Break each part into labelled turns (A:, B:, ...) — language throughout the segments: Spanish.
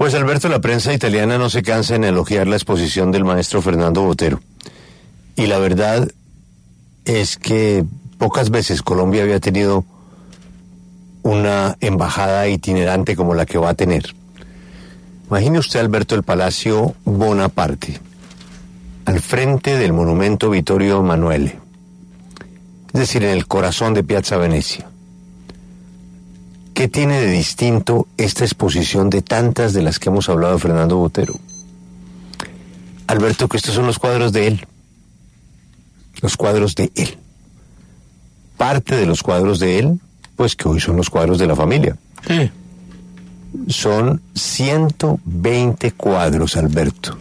A: Pues Alberto, la prensa italiana no se cansa en elogiar la exposición del maestro Fernando Botero. Y la verdad es que pocas veces Colombia había tenido una embajada itinerante como la que va a tener. Imagine usted, Alberto, el Palacio Bonaparte, al frente del monumento Vittorio Emanuele, es decir, en el corazón de Piazza Venecia. ¿Qué tiene de distinto esta exposición de tantas de las que hemos hablado de Fernando Botero? Alberto, que estos son los cuadros de él. Los cuadros de él. Parte de los cuadros de él, pues que hoy son los cuadros de la familia.
B: Sí.
A: Son 120 cuadros, Alberto.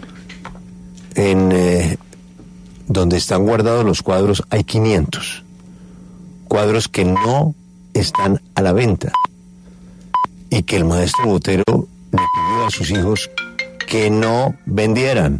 A: En donde están guardados los cuadros hay 500. Cuadros que no están a la venta y que el maestro Botero le pidió a sus hijos que no vendieran.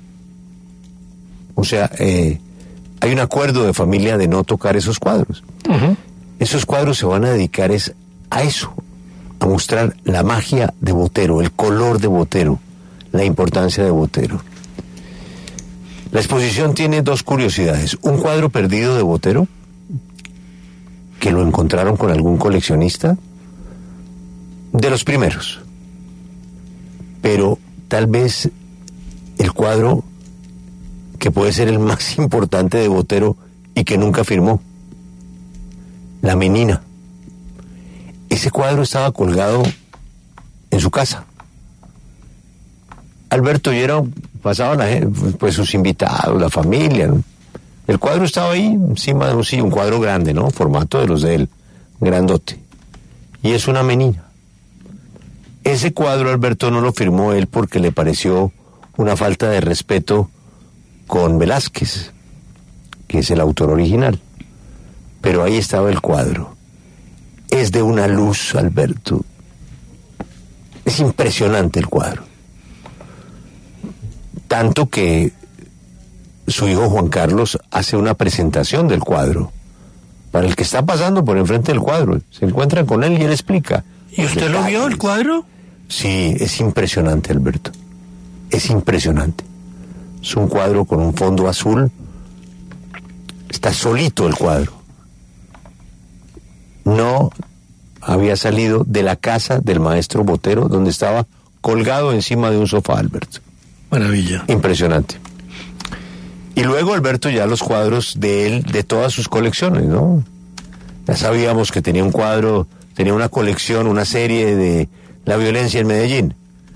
A: O sea, hay un acuerdo de familia de no tocar esos cuadros.
B: Uh-huh.
A: Esos cuadros se van a dedicar a eso, a mostrar la magia de Botero, el color de Botero, la importancia de Botero. La exposición tiene dos curiosidades: un cuadro perdido de Botero, que lo encontraron con algún coleccionista, de los primeros, pero tal vez el cuadro que puede ser el más importante de Botero y que nunca firmó, La Menina. Ese cuadro estaba colgado en su casa. Alberto, pasaban pues sus invitados, la familia, ¿no? El cuadro estaba ahí, encima de un cuadro grande, ¿no? Formato de los de él, grandote. Y es una menina. Ese cuadro, Alberto, no lo firmó él porque le pareció una falta de respeto con Velázquez, que es el autor original. Pero ahí estaba el cuadro. Es de una luz, Alberto. Es impresionante el cuadro. Tanto que su hijo Juan Carlos hace una presentación del cuadro para el que está pasando por enfrente del cuadro. Se encuentran con él y él explica.
B: ¿Y usted lo vio, el cuadro?
A: Sí, es impresionante, Alberto. Es impresionante. Es un cuadro con un fondo azul. Está solito el cuadro. No había salido de la casa del maestro Botero, donde estaba colgado encima de un sofá, Alberto.
B: Maravilla.
A: Impresionante. Y luego, Alberto, ya los cuadros de él, de todas sus colecciones, ¿no? Ya sabíamos que tenía un cuadro, tenía una colección, una serie de la violencia en Medellín.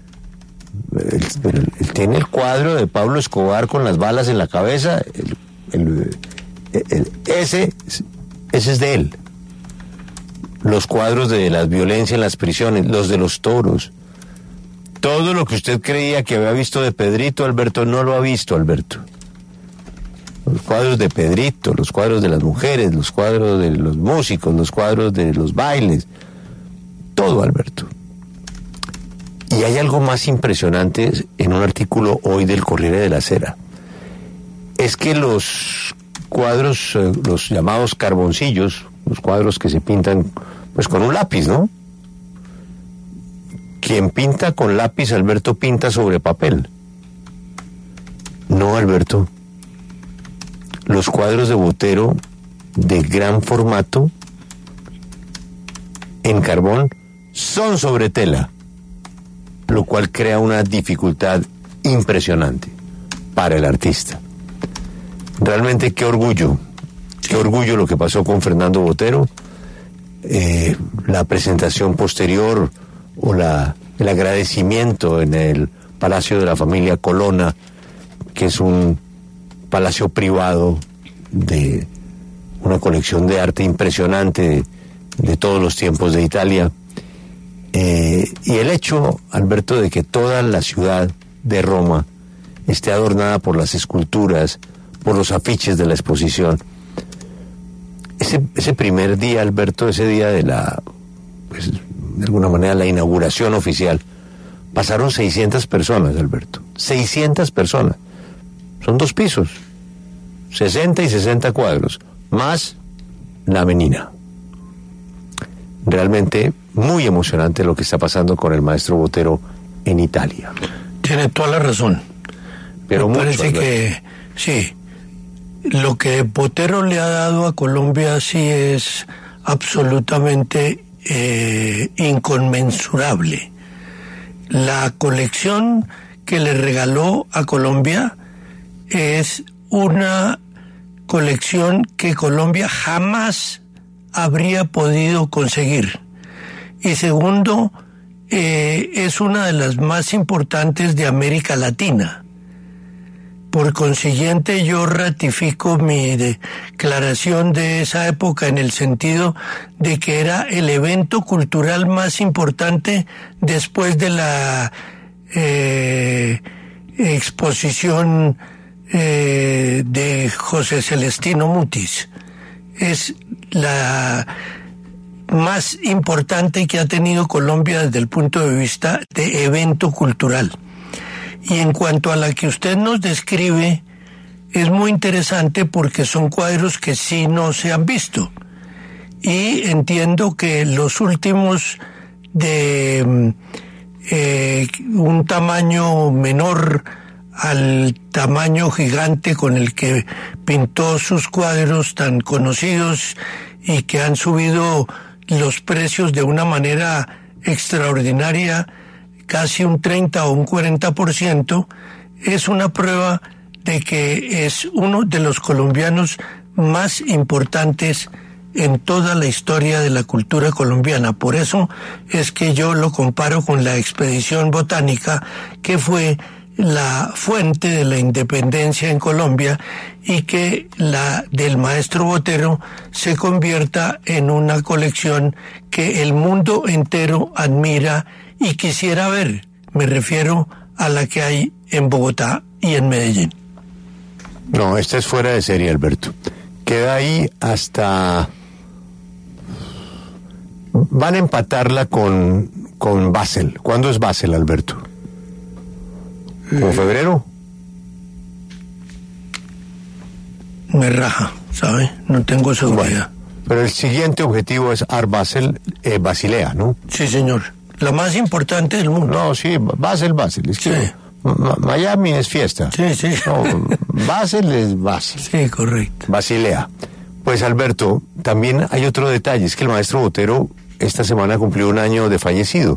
A: Él tiene el cuadro de Pablo Escobar con las balas en la cabeza. Ese es de él. Los cuadros de la violencia en las prisiones, los de los toros. Todo lo que usted creía que había visto de Pedrito, Alberto, no lo ha visto, Alberto. Los cuadros de Pedrito, los cuadros de las mujeres, los cuadros de los músicos, los cuadros de los bailes. Todo, Alberto. Y hay algo más impresionante en un artículo hoy del Corriere della Sera. Es que los cuadros, los llamados carboncillos, los cuadros que se pintan pues con un lápiz, ¿no? Quien pinta con lápiz, Alberto, pinta sobre papel. No, Alberto. Los cuadros de Botero de gran formato en carbón son sobre tela, lo cual crea una dificultad impresionante para el artista. Realmente qué orgullo lo que pasó con Fernando Botero. La presentación posterior o el agradecimiento en el Palacio de la Familia Colonna, que es un palacio privado de una colección de arte impresionante de todos los tiempos de Italia. Y el hecho, Alberto, de que toda la ciudad de Roma esté adornada por las esculturas, por los afiches de la exposición. Ese primer día, Alberto, ese día de pues, de alguna manera, la inauguración oficial, pasaron 600 personas, Alberto. 600 personas. Son 2 pisos. 60 y 60 cuadros. Más La Menina. Realmente muy emocionante lo que está pasando con el maestro Botero en Italia.
B: Tiene toda la razón.
A: Pero
B: me
A: mucho,
B: parece
A: Alberto.
B: que sí, lo que Botero le ha dado a Colombia sí es absolutamente inconmensurable. La colección que le regaló a Colombia es una colección que Colombia jamás habría podido conseguir. Y segundo, es una de las más importantes de América Latina. Por consiguiente, yo ratifico mi declaración de esa época en el sentido de que era el evento cultural más importante después de la exposición de José Celestino Mutis. Es la más importante que ha tenido Colombia desde el punto de vista de evento cultural. Y en cuanto a la que usted nos describe, es muy interesante porque son cuadros que sí no se han visto. Y entiendo que los últimos de un tamaño menor al tamaño gigante con el que pintó sus cuadros tan conocidos y que han subido los precios de una manera extraordinaria, casi un 30 o un 40%, es una prueba de que es uno de los colombianos más importantes en toda la historia de la cultura colombiana. Por eso es que yo lo comparo con la expedición botánica, que fue la fuente de la independencia en Colombia, y que la del maestro Botero se convierta en una colección que el mundo entero admira y quisiera ver. Me refiero a la que hay en Bogotá y en Medellín.
A: No, esta es fuera de serie, Alberto. Queda ahí hasta... Van a empatarla con Basel. ¿Cuándo es Basel, Alberto? ¿Como febrero?
B: Me raja, ¿sabe? No tengo seguridad.
A: Bueno, pero el siguiente objetivo es Art Basel, Basilea, ¿no?
B: Sí, señor. La más importante del mundo.
A: No, sí, Basel. Es que
B: Sí.
A: Miami es fiesta.
B: Sí, sí.
A: No, Basel es Basel.
B: Sí, correcto.
A: Basilea. Pues, Alberto, también hay otro detalle, es que el maestro Botero esta semana cumplió un año de fallecido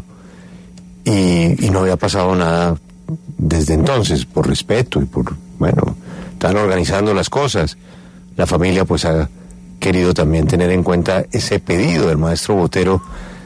A: y no había pasado nada desde entonces, por respeto y por, bueno, están organizando las cosas. La familia pues ha querido también tener en cuenta ese pedido del maestro Botero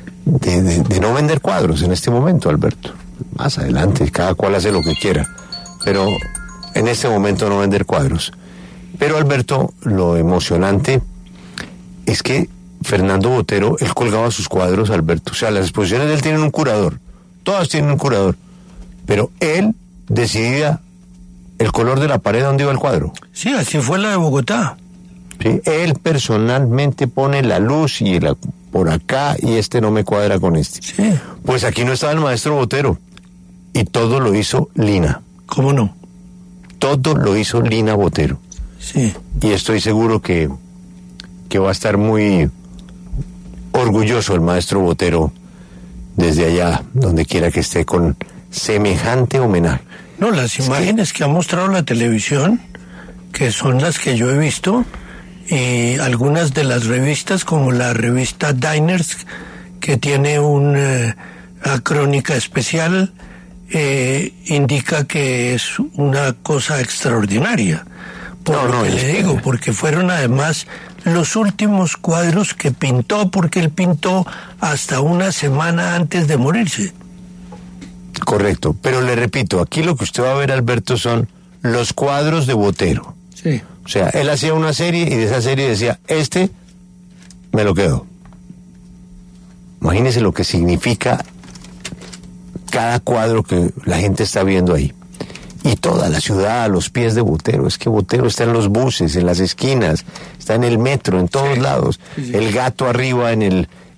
A: de no vender cuadros en este momento, Alberto. Más adelante, cada cual hace lo que quiera, pero en este momento no vender cuadros. Pero, Alberto, lo emocionante es que Fernando Botero, él colgaba sus cuadros, Alberto. O sea, las exposiciones de él tienen un curador, todas tienen un curador, pero él decidía el color de la pared donde iba el cuadro.
B: Sí, así fue la de Bogotá.
A: ¿Sí? Él personalmente pone la luz y por acá y este no me cuadra con este.
B: Sí.
A: Pues aquí no estaba el maestro Botero y todo lo hizo Lina.
B: ¿Cómo no?
A: Todo lo hizo Lina Botero.
B: Sí.
A: Y estoy seguro que va a estar muy orgulloso el maestro Botero desde allá, donde quiera que esté, con semejante homenaje.
B: No, las imágenes que ha mostrado la televisión, que son las que yo he visto, y algunas de las revistas, como la revista Diners, que tiene una crónica especial, indica que es una cosa extraordinaria. Por lo que le digo, porque fueron además los últimos cuadros que pintó, porque él pintó hasta una semana antes de morirse.
A: Correcto, pero le repito, aquí lo que usted va a ver, Alberto, son los cuadros de Botero.
B: Sí.
A: O sea, él hacía una serie y de esa serie decía, este me lo quedo. Imagínese lo que significa cada cuadro que la gente está viendo ahí. Y toda la ciudad a los pies de Botero. Es que Botero está en los buses, en las esquinas, está en el metro, en todos lados. Sí. El gato arriba en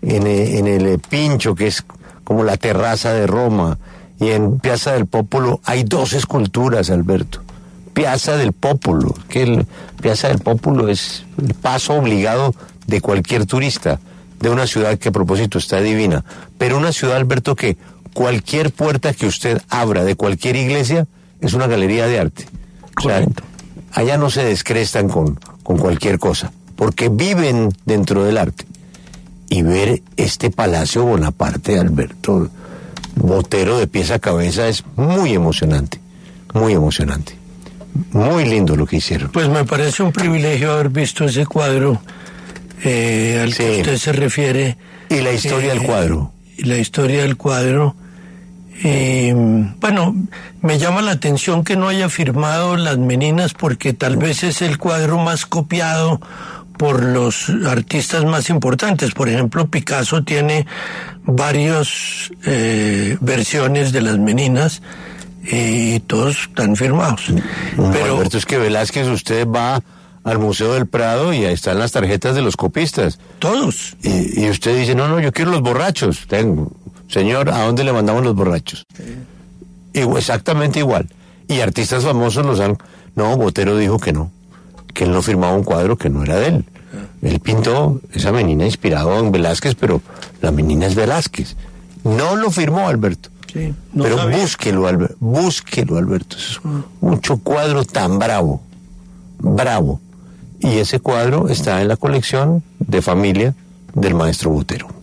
A: el Pincho, que es como la terraza de Roma. Y en Piazza del Popolo hay 2 esculturas, Alberto. Piazza del Popolo, que Piazza del Popolo es el paso obligado de cualquier turista de una ciudad que, a propósito, está divina. Pero una ciudad, Alberto, que cualquier puerta que usted abra de cualquier iglesia es una galería de arte. O sea, allá no se descrestan con cualquier cosa, porque viven dentro del arte. Y ver este Palacio Bonaparte de Alberto Botero de pies a cabeza es muy emocionante, muy emocionante. Muy lindo lo que hicieron.
B: Pues me parece un privilegio haber visto ese cuadro al que usted se refiere.
A: Y la historia del cuadro.
B: Y la historia del cuadro. Bueno, me llama la atención que no haya firmado Las Meninas, porque tal vez es el cuadro más copiado por los artistas más importantes. Por ejemplo, Picasso tiene varias versiones de Las Meninas y todos están firmados.
A: Pero Alberto, es que Velázquez, usted va al Museo del Prado y ahí están las tarjetas de los copistas.
B: Todos.
A: Y usted dice, no, yo quiero los borrachos. Tengo. Señor, ¿a dónde le mandamos los borrachos? Exactamente igual. Y artistas famosos los han... No, Botero dijo que no, que él no firmaba un cuadro que no era de él. Él pintó esa menina inspirado en Velázquez, pero la menina es Velázquez. No lo firmó Alberto.
B: Sí, no
A: pero
B: sabía.
A: búsquelo, Alberto. Es mucho cuadro tan bravo. Y ese cuadro está en la colección de familia del maestro Botero.